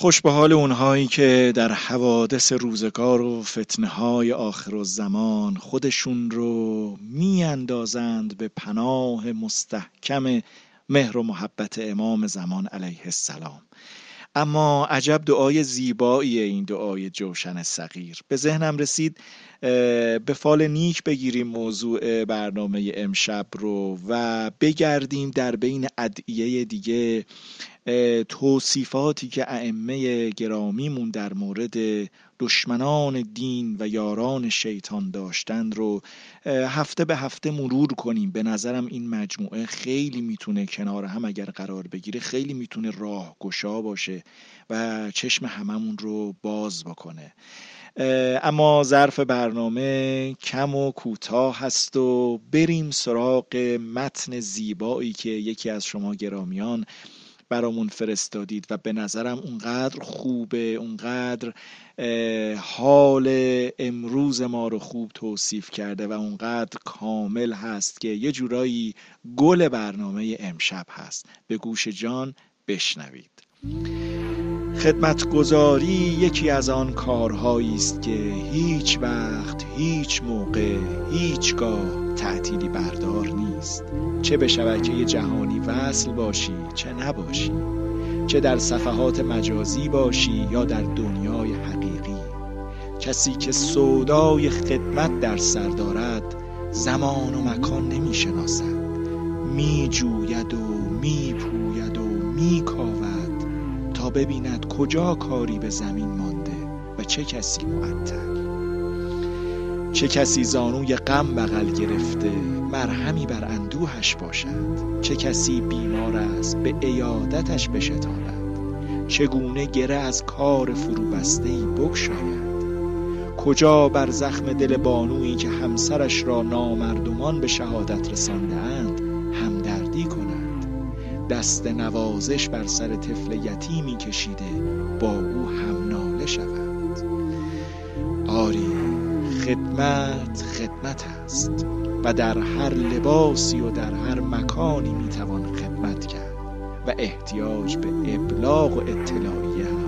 خوش به حال اونهایی که در حوادث روزگار و فتنه‌های آخرالزمان خودشون رو میاندازند به پناه مستحکم مهر و محبت امام زمان علیه السلام. اما عجب دعای زیبایی این دعای جوشن صغیر. به ذهنم رسید به فال نیک بگیریم موضوع برنامه امشب رو و بگردیم در بین ادعیه دیگه توصیفاتی که ائمه گرامیمون در مورد دشمنان دین و یاران شیطان داشتن رو هفته به هفته مرور کنیم. به نظرم این مجموعه خیلی میتونه کنار هم اگر قرار بگیره خیلی میتونه راهگشا باشه و چشم هممون رو باز بکنه. اما ظرف برنامه کم و کوتاه هست و بریم سراغ متن زیبایی که یکی از شما گرامیان برامون فرستادید و به نظرم اونقدر خوبه، اونقدر حال امروز ما رو خوب توصیف کرده و اونقدر کامل هست که یه جورایی گل برنامه امشب هست. به گوش جان بشنوید. خدمتگزاری یکی از آن کارهایی است که هیچ وقت، هیچ موقع، هیچگاه تعطیلی بردار نیست. چه به شبکه جهانی وصل باشی چه نباشی، چه در صفحات مجازی باشی یا در دنیای حقیقی. کسی که سودای خدمت در سر دارد زمان و مکان نمی شناسد، می جوید و می پوید و می کاود تا ببیند کجا کاری به زمین مانده و چه کسی معطل. چه کسی زانوی غم بغل گرفته مرهمی بر اندوهش باشد، چه کسی بیمار است به عیادتش بشتابد، چگونه گره از کار فروبسته‌ای بگشاید، کجا بر زخم دل بانویی که همسرش را نامردمان به شهادت رسانده‌اند همدردی کند، دست نوازش بر سر طفل یتیمی کشیده با او هم ناله شود. آری، خدمت است و در هر لباسی و در هر مکانی میتوان خدمت کرد و احتیاج به ابلاغ و اطلاعیه